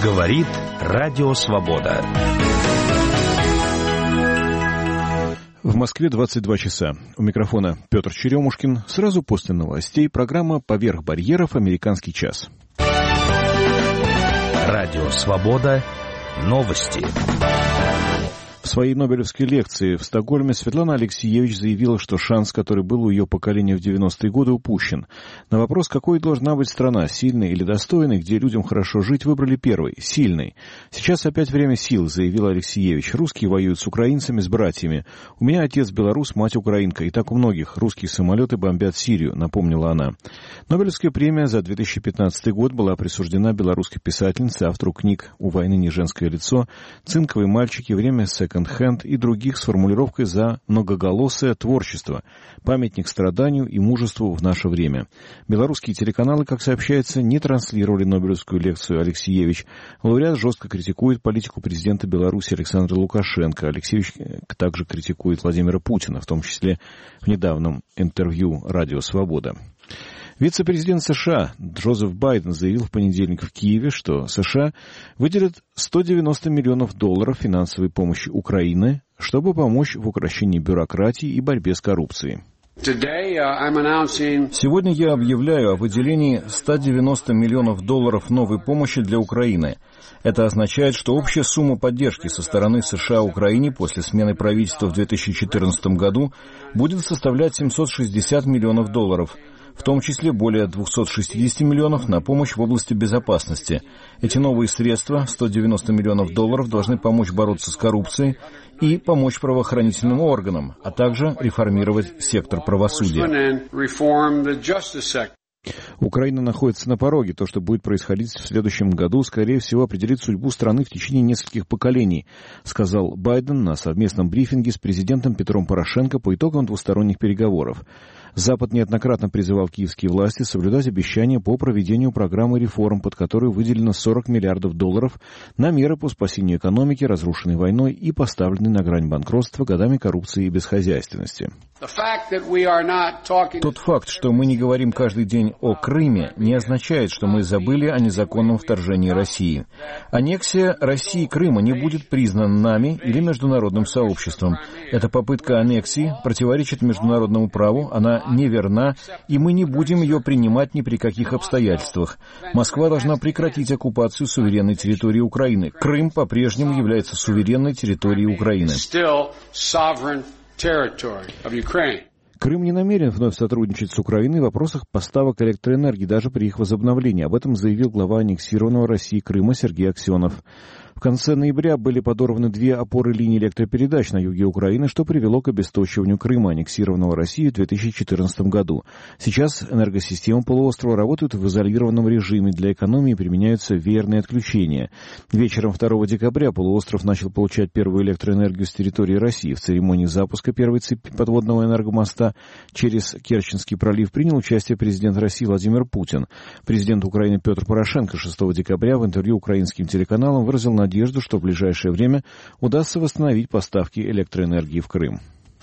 Говорит Радио Свобода. В Москве 22 часа. У микрофона Петр Черемушкин. Сразу после новостей программа «Поверх барьеров. Американский час». Радио Свобода. Новости. В своей нобелевской лекции в Стокгольме Светлана Алексиевич заявила, что шанс, который был у ее поколения в 90-е годы, упущен. На вопрос, какой должна быть страна, сильной или достойной, где людям хорошо жить, выбрали первый – сильной. Сейчас опять время сил, заявила Алексиевич. Русские воюют с украинцами, с братьями. У меня отец белорус, мать украинка. И так у многих. Русские самолеты бомбят Сирию, напомнила она. Нобелевская премия за 2015 год была присуждена белорусской писательнице, автору книг «У войны не женское лицо», «Цинковые мальчики», «Время секонд-хенд» и других с формулировкой за многоголосое творчество, памятник страданию и мужеству в наше время. Белорусские телеканалы, как сообщается, не транслировали нобелевскую лекцию Алексиевич. Лауреат жестко критикует политику президента Беларуси Александра Лукашенко. Алексиевич также критикует Владимира Путина, в том числе в недавнем интервью «Радио Свобода». Вице-президент США Джозеф Байден заявил в понедельник в Киеве, что США выделят $190 миллионов финансовой помощи Украине, чтобы помочь в укрощении бюрократии и борьбе с коррупцией. Сегодня я объявляю о выделении $190 миллионов новой помощи для Украины. Это означает, что общая сумма поддержки со стороны США Украине после смены правительства в 2014 году будет составлять $760 миллионов, в том числе более 260 миллионов на помощь в области безопасности. Эти новые средства, $190 миллионов, должны помочь бороться с коррупцией и помочь правоохранительным органам, а также реформировать сектор правосудия. Украина находится на пороге. То, что будет происходить в следующем году, скорее всего, определит судьбу страны в течение нескольких поколений, сказал Байден на совместном брифинге с президентом Петром Порошенко по итогам двусторонних переговоров. Запад неоднократно призывал киевские власти соблюдать обещания по проведению программы реформ, под которую выделено $40 миллиардов на меры по спасению экономики, разрушенной войной и поставленной на грань банкротства годами коррупции и бесхозяйственности. Тот факт, что мы не говорим каждый день о Крыме, не означает, что мы забыли о незаконном вторжении России. Аннексия России Крыма не будет признана нами или международным сообществом. Эта попытка аннексии противоречит международному праву, она неверна, и мы не будем ее принимать ни при каких обстоятельствах. Москва должна прекратить оккупацию суверенной территории Украины. Крым по-прежнему является суверенной территорией Украины. Крым не намерен вновь сотрудничать с Украиной в вопросах поставок электроэнергии, даже при их возобновлении. Об этом заявил глава аннексированного России Крыма Сергей Аксенов. В конце ноября были подорваны 2 опоры линий электропередач на юге Украины, что привело к обесточиванию Крыма, аннексированного Россией в 2014 году. Сейчас энергосистемы полуострова работают в изолированном режиме. Для экономии применяются веерные отключения. Вечером 2 декабря полуостров начал получать первую электроэнергию с территории России. В церемонии запуска первой цепи подводного энергомоста через Керченский пролив принял участие президент России Владимир Путин. Президент Украины Петр Порошенко 6 декабря в интервью украинским телеканалам выразил надежду, что в ближайшее время удастся восстановить поставки электроэнергии в Крым.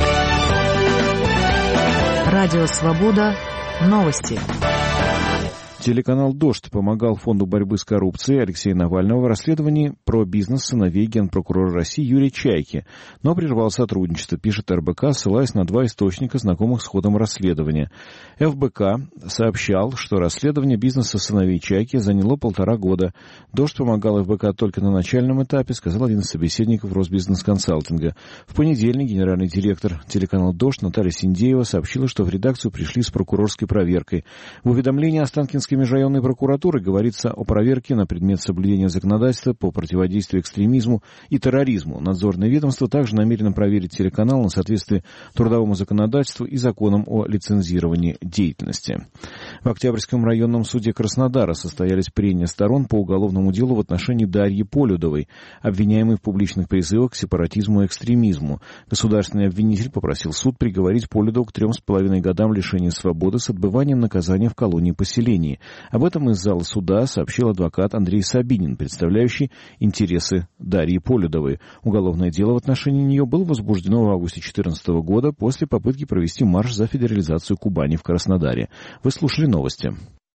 Радио Свобода. Новости. Телеканал «Дождь» помогал Фонду борьбы с коррупцией Алексея Навального в расследовании про бизнес сыновей генпрокурора России Юрия Чайки, но прервал сотрудничество, пишет РБК, ссылаясь на 2 источника, знакомых с ходом расследования. ФБК сообщал, что расследование бизнеса сыновей Чайки заняло 1,5 года. «Дождь» помогал ФБК только на начальном этапе, сказал один из собеседников Росбизнес-консалтинга. В понедельник генеральный директор телеканала «Дождь» Наталья Синдеева сообщила, что в редакцию пришли с прокурорской проверкой. В уведомлении Останкинской межрайонной прокуратуры говорится о проверке на предмет соблюдения законодательства по противодействию экстремизму и терроризму. Надзорное ведомство также намерено проверить телеканал на соответствие трудовому законодательству и законам о лицензировании деятельности. В Октябрьском районном суде Краснодара состоялись прения сторон по уголовному делу в отношении Дарьи Полюдовой, обвиняемой в публичных призывах к сепаратизму и экстремизму. Государственный обвинитель попросил суд приговорить Полюдову к 3,5 годам лишения свободы с отбыванием наказания в колонии-поселении. Об этом из зала суда сообщил адвокат Андрей Сабинин, представляющий интересы Дарьи Полюдовой. Уголовное дело в отношении нее было возбуждено в августе 2014 года после попытки провести марш за федерализацию Кубани в Краснодаре. Вы слушали новости.